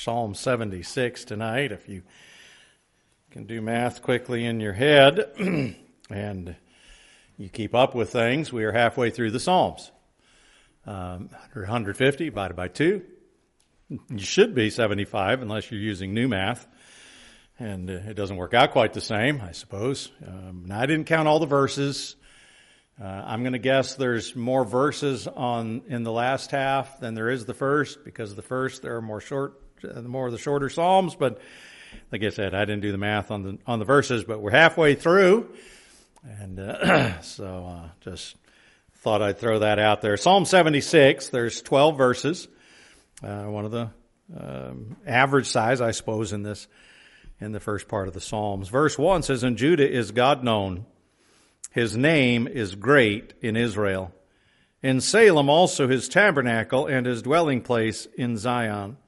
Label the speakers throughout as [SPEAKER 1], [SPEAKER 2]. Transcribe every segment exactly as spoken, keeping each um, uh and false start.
[SPEAKER 1] Psalm seventy-six tonight. If you can do math quickly in your head and you keep up with things, we are halfway through the Psalms. Um, one hundred fifty divided by two. You should be seventy-five unless you're using new math. And uh, it doesn't work out quite the same, I suppose. Um, now, I didn't count all the verses. Uh, I'm going to guess there's more verses on in the last half than there is the first, because the first there are more short, uh, more of the shorter Psalms. But like I said, I didn't do the math on the on the verses, but we're halfway through, and uh, so uh, just thought I'd throw that out there. Psalm seventy-six. There's twelve verses. Uh, one of the um, average size, I suppose, in this in the first part of the Psalms. Verse one says, "In Judah is God known. His name is great in Israel. In Salem also his tabernacle and his dwelling place in Zion.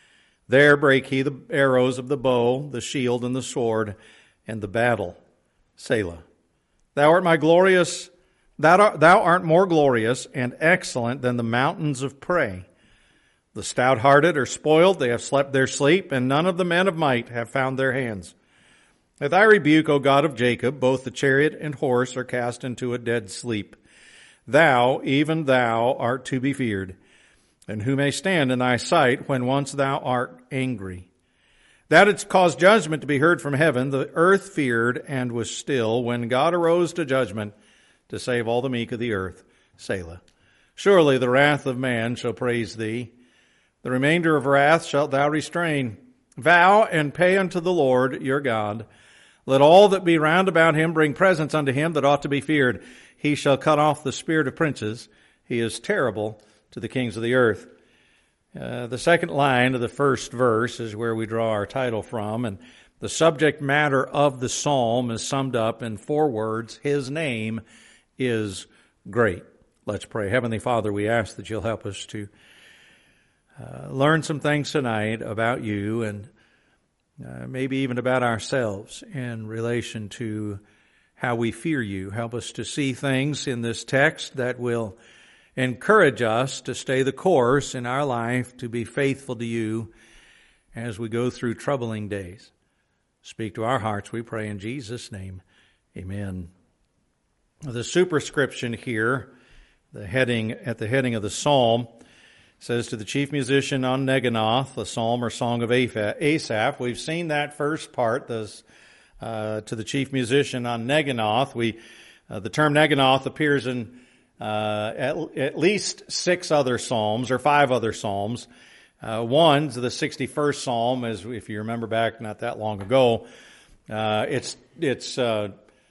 [SPEAKER 1] There brake he the arrows of the bow, the shield and the sword, and the battle. Selah. Thou art my glorious, thou art, thou art more glorious and excellent than the mountains of prey. The stout-hearted are spoiled, they have slept their sleep, and none of the men of might have found their hands. At thy rebuke, O God of Jacob, both the chariot and horse are cast into a dead sleep. Thou, even thou, art to be feared, and who may stand in thy sight when once thou art angry? Thou didst cause judgment to be heard from heaven. The earth feared and was still when God arose to judgment to save all the meek of the earth. Selah. Surely the wrath of man shall praise thee. The remainder of wrath shalt thou restrain. Vow and pay unto the Lord your God. Let all that be round about him bring presents unto him that ought to be feared. He shall cut off the spirit of princes. He is terrible to the kings of the earth." Uh, the second line of the first verse is where we draw our title from, and the subject matter of the psalm is summed up in four words: His name is great. Let's pray. Heavenly Father, we ask that you'll help us to uh, learn some things tonight about you, and Uh, maybe even about ourselves in relation to how we fear you. Help us to see things in this text that will encourage us to stay the course in our life, to be faithful to you as we go through troubling days. Speak to our hearts, we pray in Jesus' name. Amen. The superscription here, the heading at the heading of the psalm, says to the chief musician on Neginoth, a psalm or song of Asaph. We've seen that first part, this, uh, to the chief musician on Neginoth. We, uh, the term Neginoth appears in uh, at, at least six other psalms or five other psalms. Uh, one's the sixty-first psalm, as if you remember back not that long ago. Uh, it's it's uh,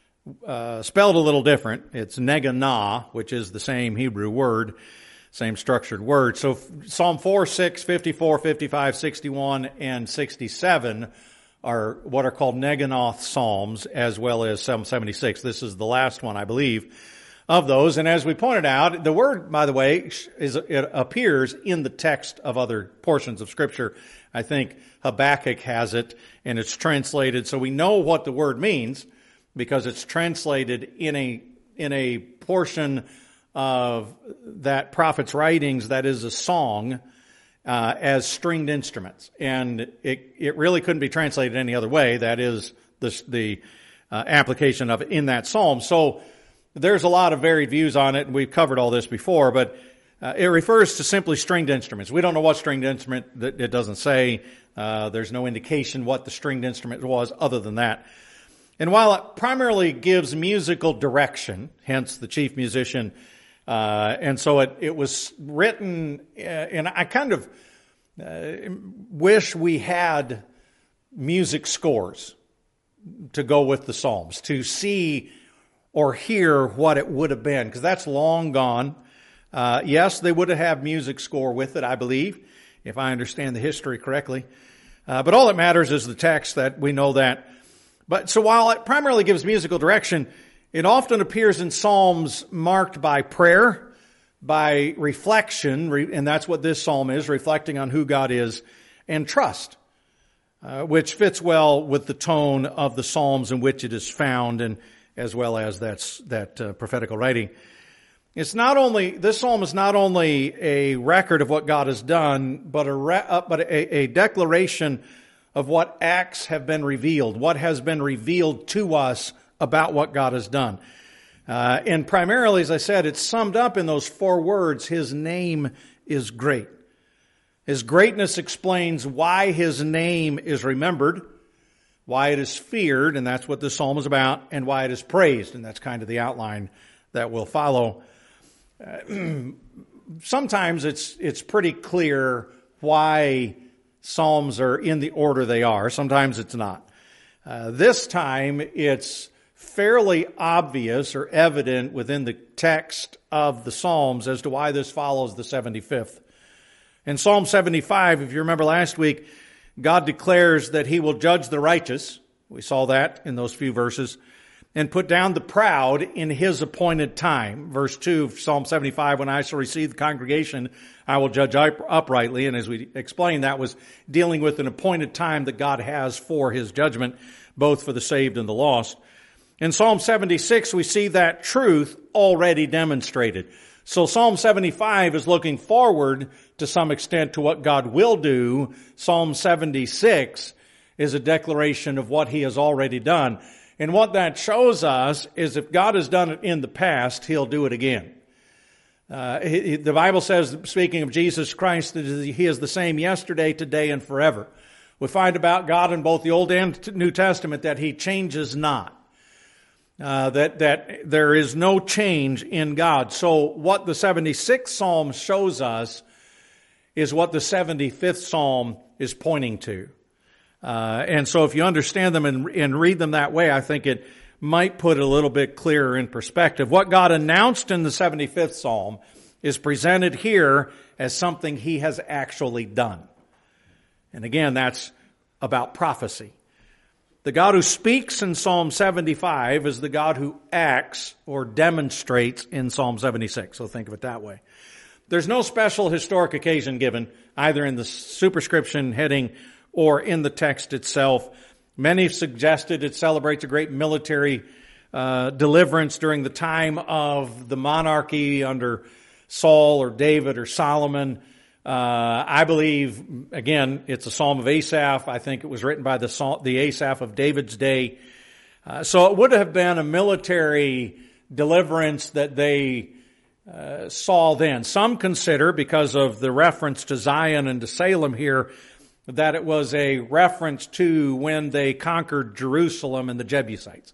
[SPEAKER 1] uh, spelled a little different. It's Neganah, which is the same Hebrew word. Same structured word. So Psalm four, six, fifty-four, fifty-five, sixty-one, and sixty-seven are what are called Neginoth Psalms, as well as Psalm seventy-six. This is the last one, I believe, of those. And as we pointed out, the word, by the way, is it appears in the text of other portions of Scripture. I think Habakkuk has it, and it's translated. So we know what the word means because it's translated in a in a portion of that prophet's writings that is a song uh, as stringed instruments. And it it really couldn't be translated any other way. That is the, the uh, application of it in that psalm. So there's a lot of varied views on it, and we've covered all this before, but uh, it refers to simply stringed instruments. We don't know what stringed instrument, that it doesn't say. Uh, there's no indication what the stringed instrument was other than that. And while it primarily gives musical direction, hence the chief musician, Uh, and so it, it was written, uh, and I kind of uh, wish we had music scores to go with the Psalms, to see or hear what it would have been, because that's long gone. Uh, yes, they would have had music score with it, I believe, if I understand the history correctly. Uh, but all that matters is the text, that we know that. But so while it primarily gives musical direction, it often appears in Psalms marked by prayer, by reflection, and that's what this psalm is, reflecting on who God is, and trust, uh, which fits well with the tone of the Psalms in which it is found, and as well as that's, that uh, prophetical writing. It's not only, this psalm is not only a record of what God has done, but a, re, uh, but a, a declaration of what acts have been revealed, what has been revealed to us about what God has done. Uh, and primarily, as I said, it's summed up in those four words, His name is great. His greatness explains why His name is remembered, why it is feared, and that's what this psalm is about, and why it is praised, and that's kind of the outline that will follow. Uh, sometimes it's it's pretty clear why psalms are in the order they are. Sometimes it's not. Uh, this time it's fairly obvious or evident within the text of the Psalms as to why this follows the seventy-fifth. In Psalm seventy-five, if you remember last week, God declares that He will judge the righteous. We saw that in those few verses. And put down the proud in His appointed time. Verse two of Psalm seventy-five, when I shall receive the congregation, I will judge uprightly. And as we explained, that was dealing with an appointed time that God has for His judgment, both for the saved and the lost. In Psalm seventy-six, we see that truth already demonstrated. So Psalm seventy-five is looking forward to some extent to what God will do. Psalm seventy-six is a declaration of what He has already done. And what that shows us is if God has done it in the past, He'll do it again. Uh, he, the Bible says, speaking of Jesus Christ, that He is the same yesterday, today, and forever. We find about God in both the Old and New Testament that He changes not. Uh, that, that there is no change in God. So what the seventy-sixth Psalm shows us is what the seventy-fifth Psalm is pointing to. Uh, and so if you understand them and, and read them that way, I think it might put it a little bit clearer in perspective. What God announced in the seventy-fifth Psalm is presented here as something He has actually done. And again, that's about prophecy. The God who speaks in Psalm seventy-five is the God who acts or demonstrates in Psalm seventy-six. So think of it that way. There's no special historic occasion given, either in the superscription heading or in the text itself. Many have suggested it celebrates a great military uh, deliverance during the time of the monarchy under Saul or David or Solomon. Uh, I believe, again, it's a psalm of Asaph. I think it was written by the, the Asaph of David's day. Uh, so it would have been a military deliverance that they uh, saw then. Some consider, because of the reference to Zion and to Salem here, that it was a reference to when they conquered Jerusalem and the Jebusites.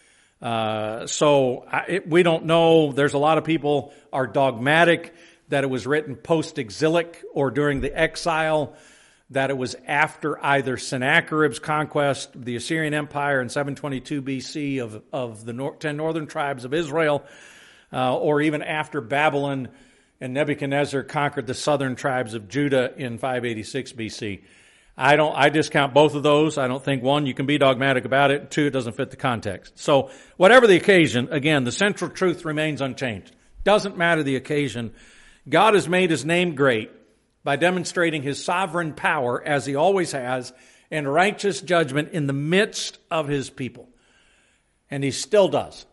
[SPEAKER 1] Uh, so I, it, we don't know. There's a lot of people are dogmatic that it was written post-exilic or during the exile, that it was after either Sennacherib's conquest of the Assyrian Empire in seven twenty-two B C of, of the nor- ten northern tribes of Israel, uh, or even after Babylon and Nebuchadnezzar conquered the southern tribes of Judah in five eighty-six B C. I don't, I discount both of those. I don't think, one, you can be dogmatic about it. Two, it doesn't fit the context. So whatever the occasion, again, the central truth remains unchanged. Doesn't matter the occasion. God has made His name great by demonstrating His sovereign power, as He always has, and righteous judgment in the midst of His people. And He still does.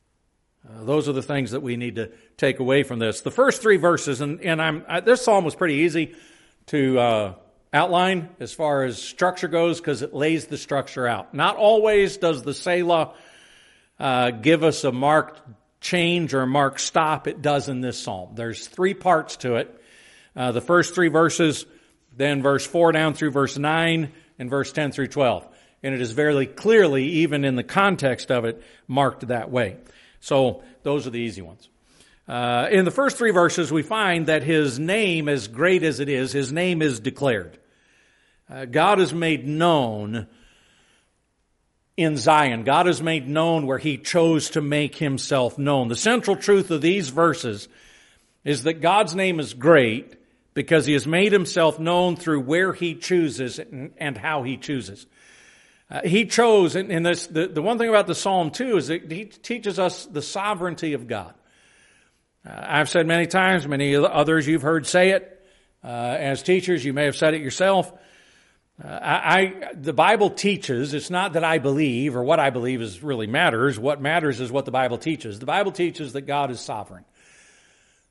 [SPEAKER 1] Uh, those are the things that we need to take away from this. The first three verses, and, and I'm, I, this psalm was pretty easy to uh, outline as far as structure goes, because it lays the structure out. Not always does the Selah uh, give us a marked change or a marked stop. It does in this psalm. There's three parts to it. Uh, the first three verses, then verse four down through verse nine, and verse ten through twelve. And it is very clearly, even in the context of it, marked that way. So those are the easy ones. Uh, in the first three verses, we find that His name, as great as it is, His name is declared. Uh, God is made known in Zion. God is made known where He chose to make Himself known. The central truth of these verses is that God's name is great because He has made Himself known through where He chooses and, and how He chooses. Uh, he chose, and, and this, the, the one thing about the Psalm too is that He teaches us the sovereignty of God. Uh, I've said many times, many others you've heard say it. Uh, as teachers, you may have said it yourself. Uh, I, I, the Bible teaches, it's not that I believe or what I believe is really matters. What matters is what the Bible teaches. The Bible teaches that God is sovereign.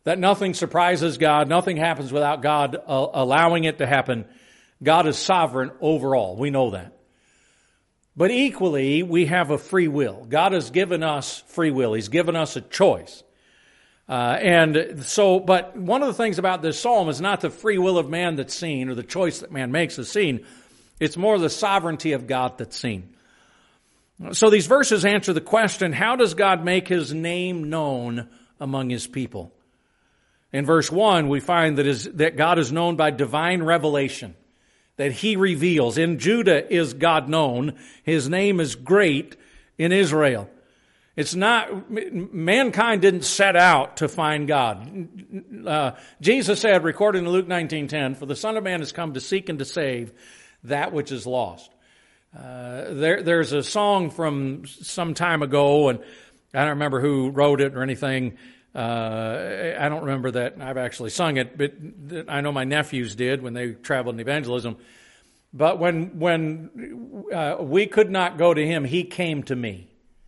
[SPEAKER 1] that nothing surprises God, nothing happens without God uh, allowing it to happen. God is sovereign over all. We know that. But equally, we have a free will. God has given us free will. He's given us a choice. Uh, and so, but one of the things about this psalm is not the free will of man that's seen, or the choice that man makes is seen. It's more the sovereignty of God that's seen. So these verses answer the question, how does God make His name known among His people? In verse one, we find that, is, that God is known by divine revelation, that He reveals. In Judah is God known. His name is great in Israel. It's not, mankind didn't set out to find God. Uh, Jesus said, recorded in Luke nineteen ten, for the Son of Man has come to seek and to save that which is lost. Uh, there, there's a song from some time ago, and I don't remember who wrote it or anything. Uh, I don't remember that I've actually sung it, but I know my nephews did when they traveled in evangelism. But when, when uh, we could not go to Him, He came to me.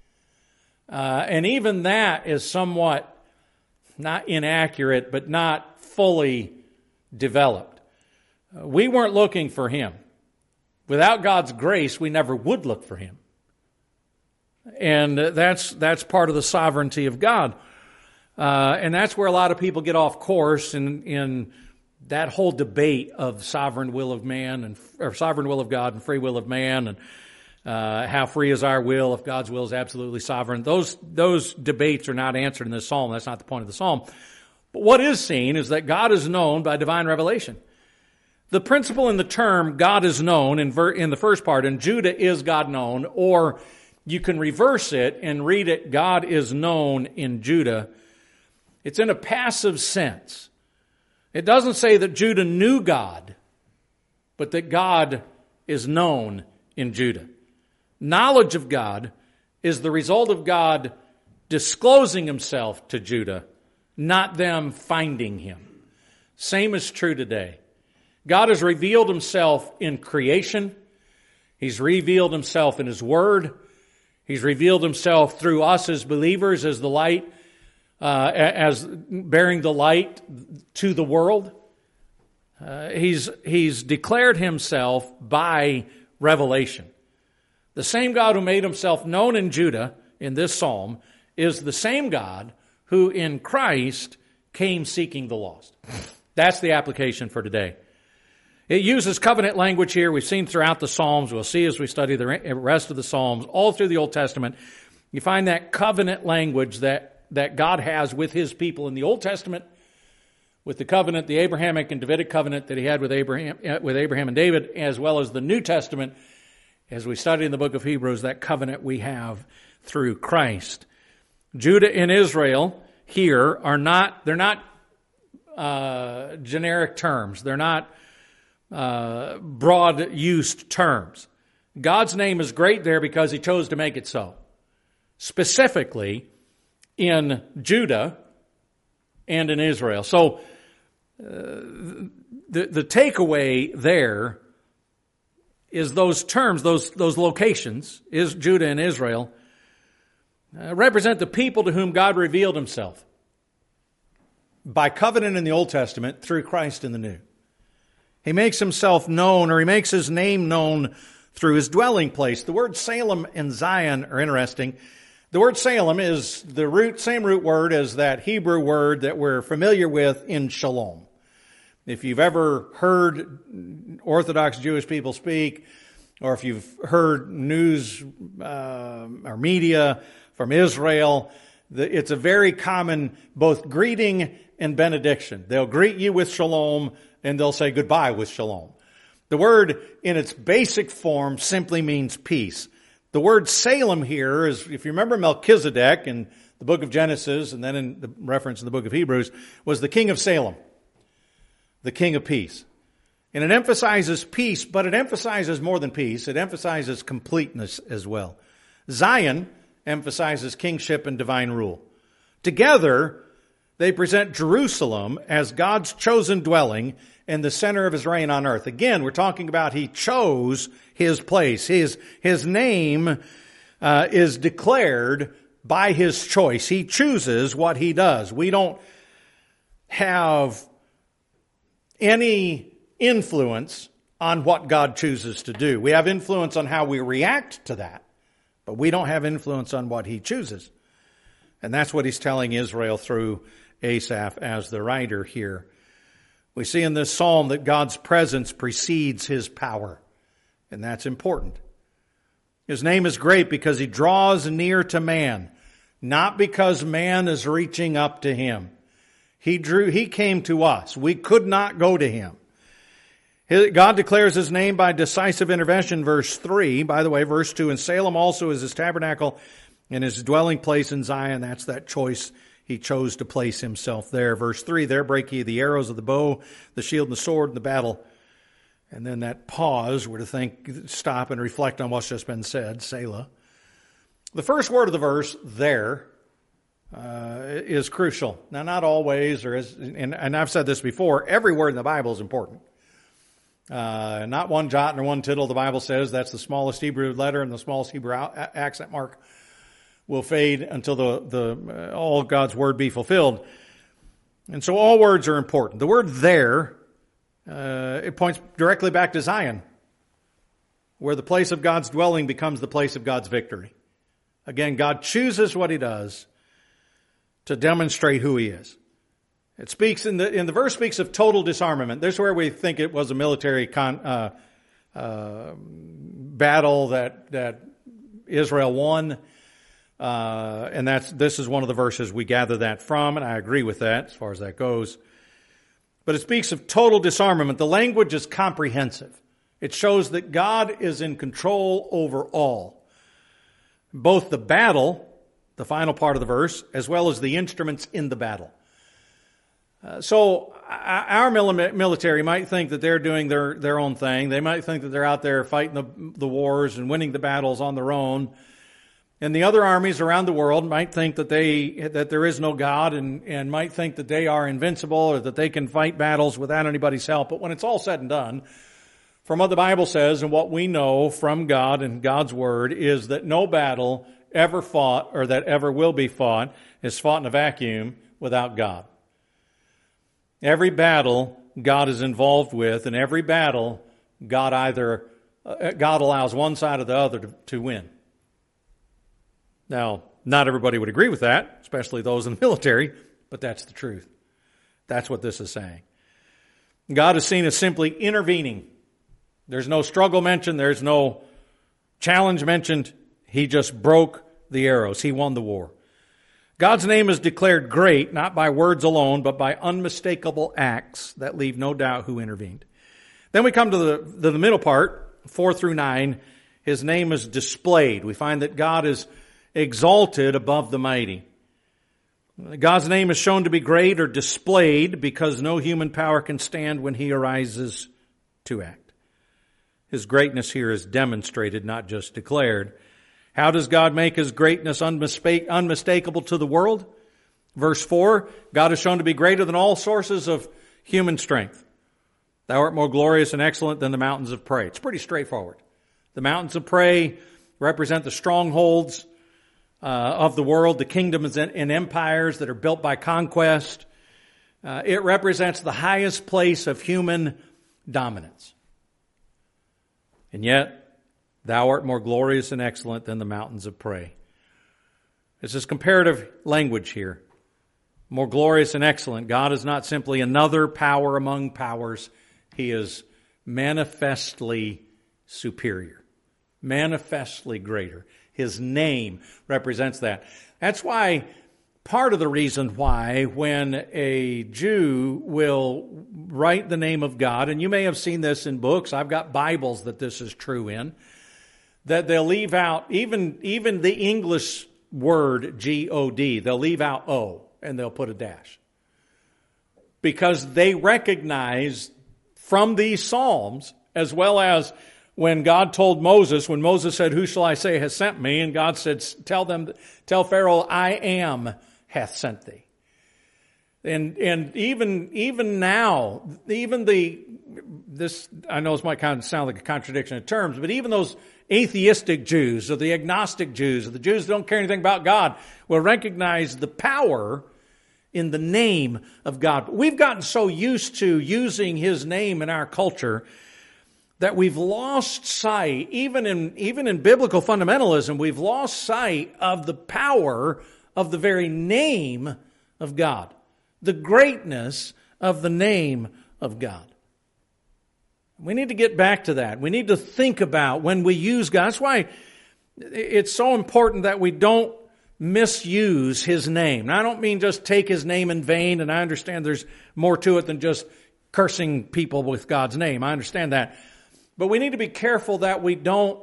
[SPEAKER 1] Uh, and even that is somewhat not inaccurate, but not fully developed. Uh, we weren't looking for Him. Without God's grace, we never would look for Him. And uh, that's that's part of the sovereignty of God. Uh, and that's where a lot of people get off course in, in that whole debate of sovereign will of man, and or sovereign will of God and free will of man, and Uh, how free is our will if God's will is absolutely sovereign. Those, those debates are not answered in this psalm. That's not the point of the psalm. But what is seen is that God is known by divine revelation. The principle in the term God is known in, ver- in the first part, in Judah is God known, or you can reverse it and read it, God is known in Judah. It's in a passive sense. It doesn't say that Judah knew God, but that God is known in Judah. Knowledge of God is the result of God disclosing Himself to Judah, not them finding Him. Same is true today. God has revealed Himself in creation. He's revealed Himself in His Word. He's revealed Himself through us as believers, as the light, uh, as bearing the light to the world. Uh, he's, he's declared Himself by revelation. The same God who made Himself known in Judah, in this psalm, is the same God who in Christ came seeking the lost. That's the application for today. It uses covenant language here. We've seen throughout the Psalms. We'll see as we study the rest of the Psalms, all through the Old Testament. You find that covenant language that, that God has with His people in the Old Testament, with the covenant, the Abrahamic and Davidic covenant that He had with Abraham, with Abraham and David, as well as the New Testament. As we study in the book of Hebrews, that covenant we have through Christ. Judah and Israel here are not, they're not uh, generic terms. They're not uh, broad-used terms. God's name is great there because He chose to make it so. Specifically in Judah and in Israel. So uh, the, the takeaway there is those terms, those, those locations, is Judah and Israel, uh, represent the people to whom God revealed Himself by covenant in the Old Testament through Christ in the New. He makes Himself known, or He makes His name known through His dwelling place. The word Salem and Zion are interesting. The word Salem is the root, same root word as that Hebrew word that we're familiar with in Shalom. If you've ever heard Orthodox Jewish people speak, or if you've heard news uh, or media from Israel, the, it's a very common both greeting and benediction. They'll greet you with shalom, and they'll say goodbye with shalom. The word in its basic form simply means peace. The word Salem here is, if you remember Melchizedek in the book of Genesis, and then in the reference in the book of Hebrews, was the king of Salem. The King of Peace. And it emphasizes peace, but it emphasizes more than peace. It emphasizes completeness as well. Zion emphasizes kingship and divine rule. Together, they present Jerusalem as God's chosen dwelling and the center of His reign on earth. Again, we're talking about He chose His place. His, his name uh, is declared by His choice. He chooses what He does. We don't have any influence on what God chooses to do. We have influence on how we react to that, but we don't have influence on what he chooses. And that's what he's telling Israel through Asaph as the writer here. We see in this psalm that God's presence precedes his power, and that's important. His name is great because he draws near to man, not because man is reaching up to him. He drew, he came to us. We could not go to him. God declares his name by decisive intervention, verse three. By the way, verse two, and Salem also is his tabernacle and his dwelling place in Zion. That's that choice. He chose to place himself there. Verse three, there break ye the arrows of the bow, the shield and the sword in the battle. And then that pause, we're to think, stop and reflect on what's just been said, Selah. The first word of the verse, there, uh, is crucial. Now, not always, or is, and, and I've said this before, every word in the Bible is important. Uh, not one jot nor one tittle, the Bible says. That's the smallest Hebrew letter, and the smallest Hebrew accent mark will fade until the, the uh, all God's word be fulfilled. And so all words are important. The word there, uh, it points directly back to Zion, where the place of God's dwelling becomes the place of God's victory. Again, God chooses what he does to demonstrate who he is. It speaks in the in the verse speaks of total disarmament. This is where we think it was a military con, uh, uh, battle that that Israel won, uh, and that's this is one of the verses we gather that from, and I agree with that as far as that goes. But it speaks of total disarmament. The language is comprehensive. It shows that God is in control over all, both the battle, the final part of the verse, as well as the instruments in the battle. Uh, so our military might think that they're doing their, their own thing. They might think that they're out there fighting the, the wars and winning the battles on their own. And the other armies around the world might think that they that there is no God and, and might think that they are invincible or that they can fight battles without anybody's help. But when it's all said and done, from what the Bible says and what we know from God and God's Word is that no battle ever fought or that ever will be fought is fought in a vacuum without God. Every battle God is involved with, and every battle God either uh, God allows one side or the other to, to win. Now, not everybody would agree with that, especially those in the military, but that's the truth. That's what this is saying. God is seen as simply intervening. There's no struggle mentioned. There's no challenge mentioned. He just broke the arrows. He won the war. God's name is declared great, not by words alone, but by unmistakable acts that leave no doubt who intervened. Then we come to the, to the middle part, four through nine. His name is displayed. We find that God is exalted above the mighty. God's name is shown to be great or displayed because no human power can stand when he arises to act. His greatness here is demonstrated, not just declared. How does God make his greatness unmistake, unmistakable to the world? Verse four, God is shown to be greater than all sources of human strength. Thou art more glorious and excellent than the mountains of prey. It's pretty straightforward. The mountains of prey represent the strongholds uh, of the world, the kingdoms and, and empires that are built by conquest. Uh, it represents the highest place of human dominance. And yet, thou art more glorious and excellent than the mountains of prey. This is comparative language here. More glorious and excellent. God is not simply another power among powers. He is manifestly superior. Manifestly greater. His name represents that. That's why, part of the reason why when a Jew will write the name of God, and you may have seen this in books, I've got Bibles that this is true in, that they'll leave out, even, even the English word G O D, they'll leave out O and they'll put a dash. Because they recognize from these Psalms, as well as when God told Moses, when Moses said, who shall I say has sent me? And God said, tell them, tell Pharaoh, I am hath sent thee. And, and even, even now, even the, this, I know this might kind of sound like a contradiction in terms, but even those atheistic Jews or the agnostic Jews or the Jews that don't care anything about God will recognize the power in the name of God. We've gotten so used to using His name in our culture that we've lost sight, even in, even in biblical fundamentalism, we've lost sight of the power of the very name of God, the greatness of the name of God. We need to get back to that. We need to think about when we use God. That's why it's so important that we don't misuse His name. Now, I don't mean just take His name in vain, and I understand there's more to it than just cursing people with God's name. I understand that. But we need to be careful that we don't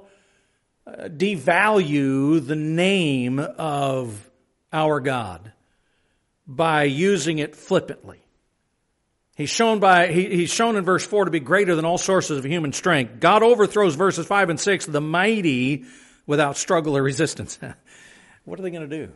[SPEAKER 1] devalue the name of our God by using it flippantly. He's shown by he, he's shown in verse four to be greater than all sources of human strength. God overthrows verses five and six, the mighty without struggle or resistance. What are they going to do?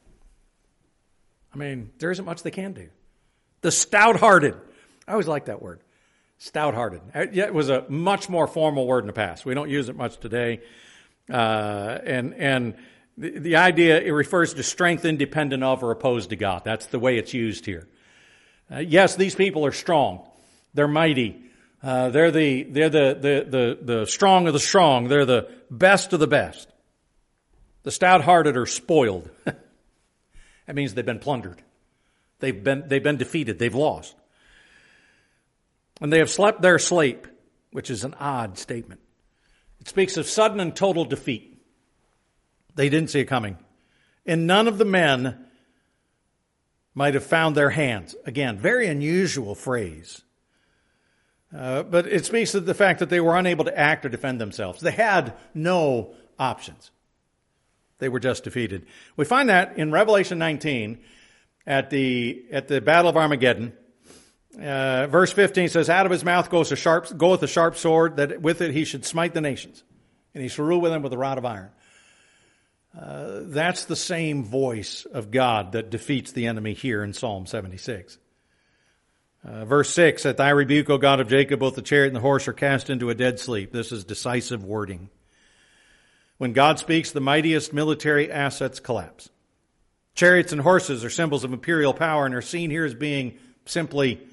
[SPEAKER 1] I mean, there isn't much they can do. The stout-hearted. I always like that word. Stout-hearted. It was a much more formal word in the past. We don't use it much today. Uh, and and the, the idea, it refers to strength independent of or opposed to God. That's the way it's used here. Uh, yes, these people are strong. They're mighty. Uh, they're the they're the, the the the strong of the strong. They're the best of the best. The stout-hearted are spoiled. That means they've been plundered. They've been they've been defeated. They've lost. And they have slept their sleep, which is an odd statement. It speaks of sudden and total defeat. They didn't see it coming. And none of the men might have found their hands. Again, very unusual phrase. Uh, but it speaks of the fact that they were unable to act or defend themselves. They had no options. They were just defeated. We find that in Revelation nineteen at the at the Battle of Armageddon. Uh, verse fifteen says, out of his mouth goes a sharp, goeth a sharp sword, that with it he should smite the nations, and he shall rule with them with a rod of iron. Uh, that's the same voice of God that defeats the enemy here in Psalm seventy-six. Uh, verse six, at thy rebuke, O God of Jacob, both the chariot and the horse are cast into a dead sleep. This is decisive wording. When God speaks, the mightiest military assets collapse. Chariots and horses are symbols of imperial power and are seen here as being simply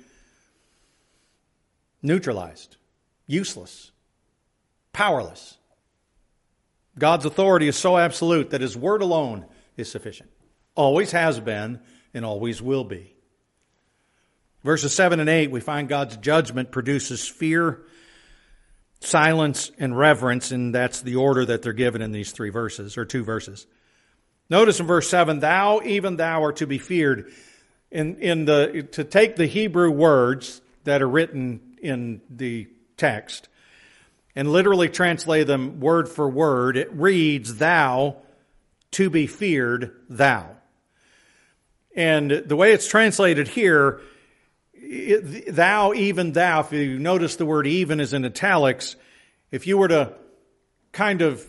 [SPEAKER 1] neutralized, useless, powerless. God's authority is so absolute that His word alone is sufficient. Always has been and always will be. Verses seven and eight, we find God's judgment produces fear, silence, and reverence, and that's the order that they're given in these three verses, or two verses. Notice in verse seven, thou, even thou, art to be feared. In, in the, to take the Hebrew words that are written in the text and literally translate them word for word, it reads, thou, to be feared, thou. And the way it's translated here, it, thou, even thou, if you notice the word even is in italics, if you were to kind of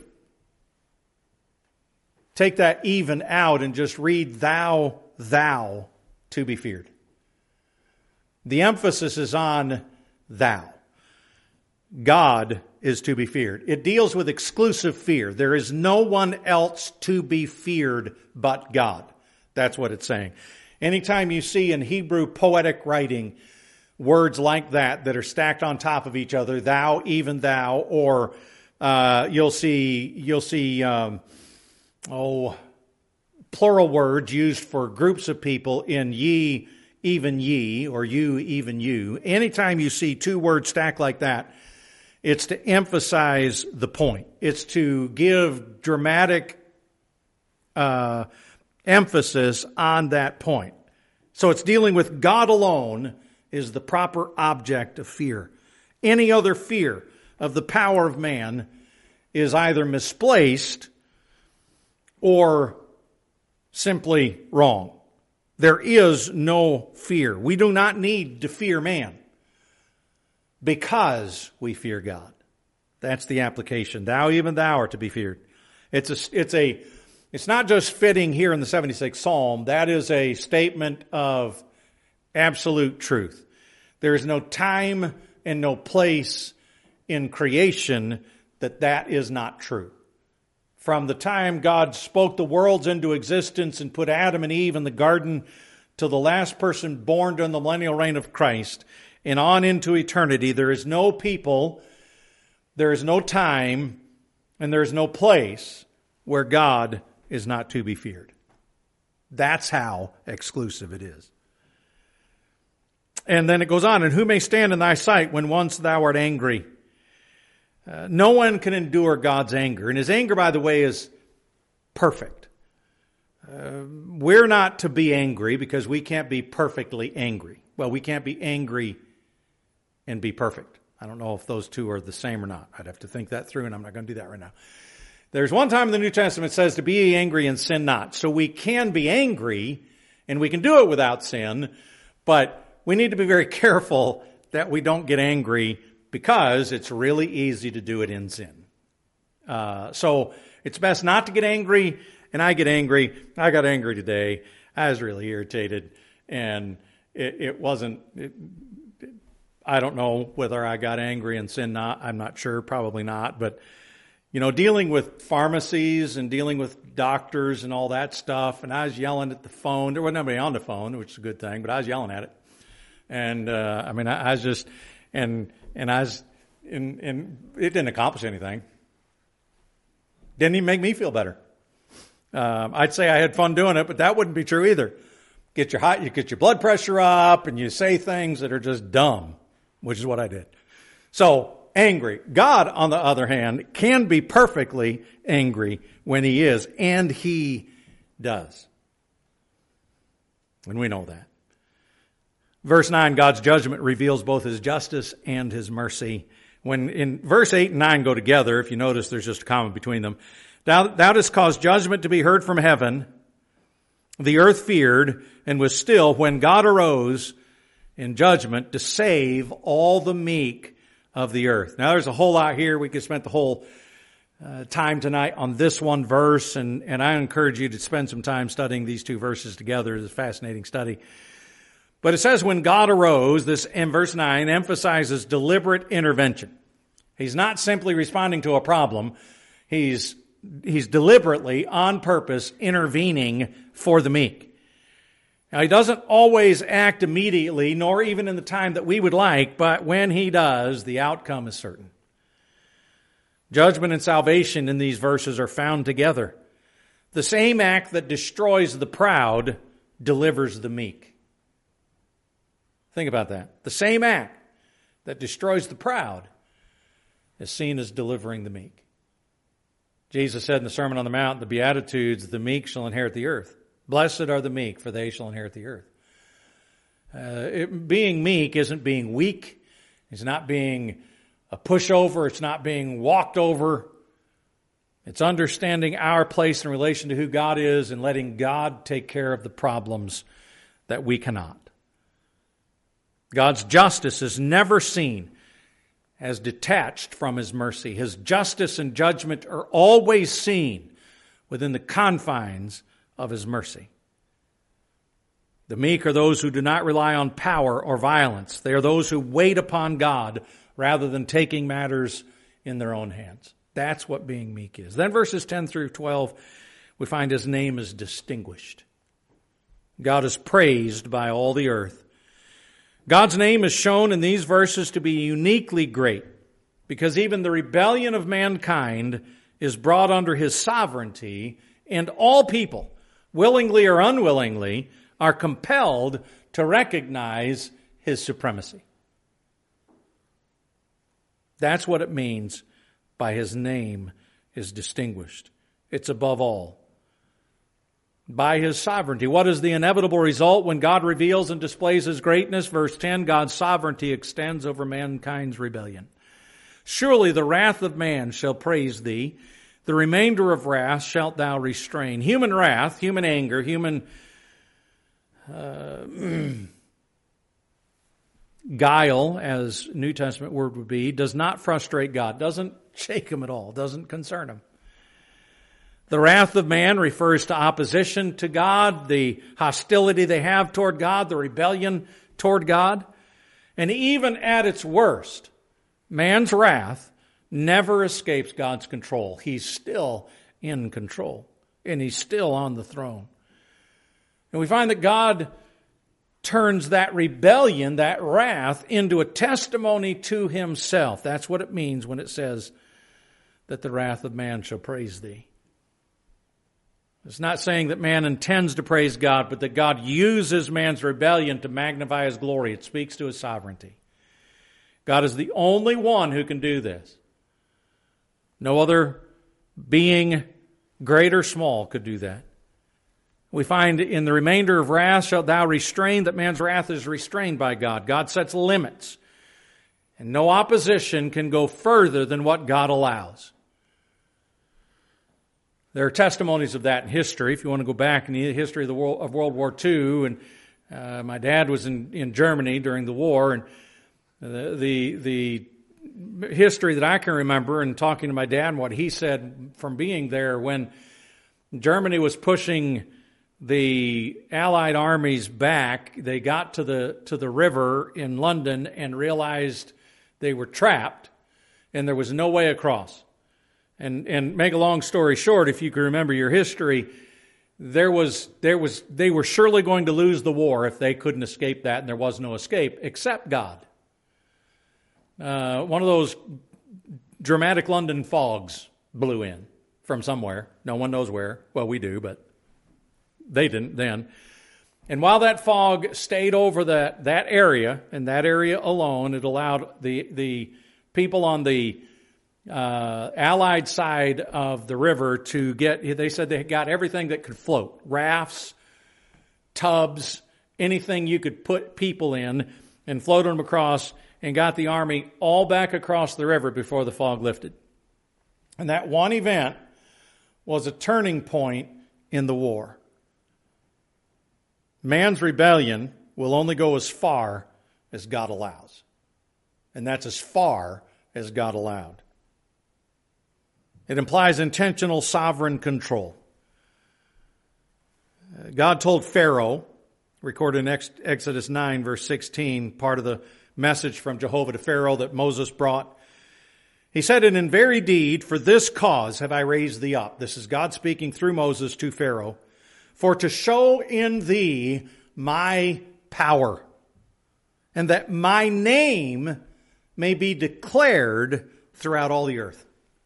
[SPEAKER 1] take that even out and just read thou, thou, to be feared. The emphasis is on thou. God is to be feared. It deals with exclusive fear. There is no one else to be feared but God. That's what it's saying. Anytime you see in Hebrew poetic writing words like that that are stacked on top of each other, thou, even thou, or uh, you'll see you'll see um, oh plural words used for groups of people in ye, even ye, or you, even you. Anytime you see two words stacked like that, it's to emphasize the point. It's to give dramatic uh, emphasis on that point. So it's dealing with God alone is the proper object of fear. Any other fear of the power of man is either misplaced or simply wrong. There is no fear. We do not need to fear man because we fear God. That's the application. Thou, even thou, art to be feared. It's a, it's a, it's not just fitting here in the seventy-sixth Psalm. That is a statement of absolute truth. There is no time and no place in creation that that is not true. From the time God spoke the worlds into existence and put Adam and Eve in the garden till the last person born during the millennial reign of Christ and on into eternity, there is no people, there is no time, and there is no place where God is not to be feared. That's how exclusive it is. And then it goes on, and who may stand in thy sight when once thou art angry? Uh, no one can endure God's anger. And his anger, by the way, is perfect. Uh, we're not to be angry because we can't be perfectly angry. Well, we can't be angry and be perfect. I don't know if those two are the same or not. I'd have to think that through, and I'm not going to do that right now. There's one time in the New Testament it says to be angry and sin not. So we can be angry, and we can do it without sin, but we need to be very careful that we don't get angry because it's really easy to do it in sin. Uh, so it's best not to get angry, and I get angry. I got angry today. I was really irritated, and it, it wasn't... It, I don't know whether I got angry and sin not. I'm not sure. Probably not. But, you know, dealing with pharmacies and dealing with doctors and all that stuff, and I was yelling at the phone. There wasn't nobody on the phone, which is a good thing, but I was yelling at it. And, uh, I mean, I, I was just, and, and I was, and, and it didn't accomplish anything. Didn't even make me feel better. Um, I'd say I had fun doing it, but that wouldn't be true either. Get your hot, you get your blood pressure up, and you say things that are just dumb, which is what I did. So, angry. God, on the other hand, can be perfectly angry when he is, and he does. And we know that. Verse nine, God's judgment reveals both his justice and his mercy. When in verse eight and nine go together, if you notice there's just a comma between them. Thou, thou didst cause judgment to be heard from heaven. The earth feared and was still when God arose in judgment to save all the meek of the earth. Now there's a whole lot here. We could spend the whole uh, time tonight on this one verse, and, and I encourage you to spend some time studying these two verses together. It's a fascinating study. But it says when God arose, this in verse nine emphasizes deliberate intervention. He's not simply responding to a problem. He's, he's deliberately, on purpose, intervening for the meek. Now, he doesn't always act immediately, nor even in the time that we would like, but when he does, the outcome is certain. Judgment and salvation in these verses are found together. The same act that destroys the proud delivers the meek. Think about that. The same act that destroys the proud is seen as delivering the meek. Jesus said in the Sermon on the Mount, the Beatitudes, the meek shall inherit the earth. Blessed are the meek, for they shall inherit the earth. Uh, it, being meek isn't being weak. It's not being a pushover. It's not being walked over. It's understanding our place in relation to who God is and letting God take care of the problems that we cannot. God's justice is never seen as detached from his mercy. His justice and judgment are always seen within the confines of his mercy. The meek are those who do not rely on power or violence. They are those who wait upon God rather than taking matters in their own hands. That's what being meek is. Then verses ten through twelve, we find his name is distinguished. God is praised by all the earth. God's name is shown in these verses to be uniquely great because even the rebellion of mankind is brought under his sovereignty, and all people, willingly or unwillingly, are compelled to recognize his supremacy. That's what it means by his name is distinguished. It's above all. By his sovereignty. What is the inevitable result when God reveals and displays his greatness? Verse ten, God's sovereignty extends over mankind's rebellion. Surely the wrath of man shall praise thee. The remainder of wrath shalt thou restrain. Human wrath, human anger, human uh, guile, as New Testament word would be, does not frustrate God, doesn't shake him at all, doesn't concern him. The wrath of man refers to opposition to God, the hostility they have toward God, the rebellion toward God. And even at its worst, man's wrath never escapes God's control. He's still in control, and he's still on the throne. And we find that God turns that rebellion, that wrath, into a testimony to himself. That's what it means when it says that the wrath of man shall praise thee. It's not saying that man intends to praise God, but that God uses man's rebellion to magnify his glory. It speaks to his sovereignty. God is the only one who can do this. No other being, great or small, could do that. We find in the remainder of wrath, shalt thou restrain, that man's wrath is restrained by God. God sets limits. And no opposition can go further than what God allows. There are testimonies of that in history. If you want to go back in the history of the world, of World War Two, and uh, my dad was in, in Germany during the war, and the, the the history that I can remember, and talking to my dad, and what he said from being there, when Germany was pushing the Allied armies back, they got to the to the river in London and realized they were trapped, and there was no way across. And and make a long story short, if you can remember your history, there was there was they were surely going to lose the war if they couldn't escape that, and there was no escape except God. Uh, one of those dramatic London fogs blew in from somewhere. No one knows where. Well, we do, but they didn't then. And while that fog stayed over that that area, and that area alone, it allowed the the people on the Uh, Allied side of the river to get, they said they got everything that could float. Rafts, tubs, anything you could put people in, and floated them across, and got the army all back across the river before the fog lifted. And that one event was a turning point in the war. Man's rebellion will only go as far as God allows. And that's as far as God allowed. It implies intentional sovereign control. God told Pharaoh, recorded in Exodus nine, verse sixteen, part of the message from Jehovah to Pharaoh that Moses brought. He said, "And in very deed, for this cause have I raised thee up." This is God speaking through Moses to Pharaoh. "For to show in thee my power, and that my name may be declared throughout all the earth."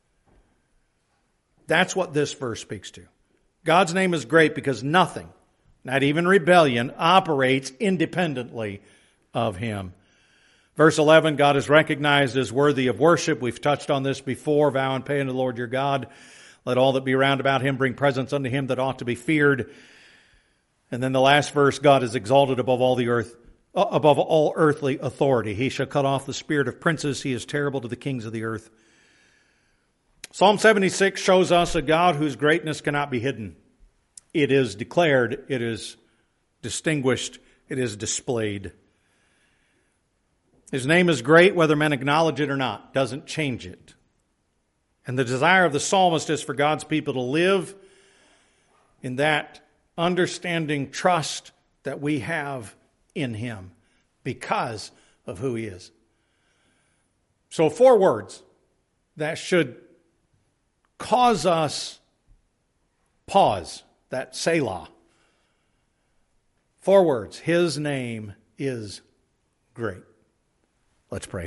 [SPEAKER 1] That's what this verse speaks to. God's name is great because nothing, not even rebellion, operates independently of Him. Verse eleven, God is recognized as worthy of worship. We've touched on this before. Vow and pay unto the Lord your God. Let all that be round about Him bring presents unto Him that ought to be feared. And then the last verse, God is exalted above all the earth, above all earthly authority. He shall cut off the spirit of princes. He is terrible to the kings of the earth. Psalm seventy-six shows us a God whose greatness cannot be hidden. It is declared, it is distinguished, it is displayed. His name is great, whether men acknowledge it or not. Doesn't change it. And the desire of the psalmist is for God's people to live in that understanding trust that we have in Him because of who He is. So four words that should cause us pause, that Selah. Four words. His name is great. Let's pray.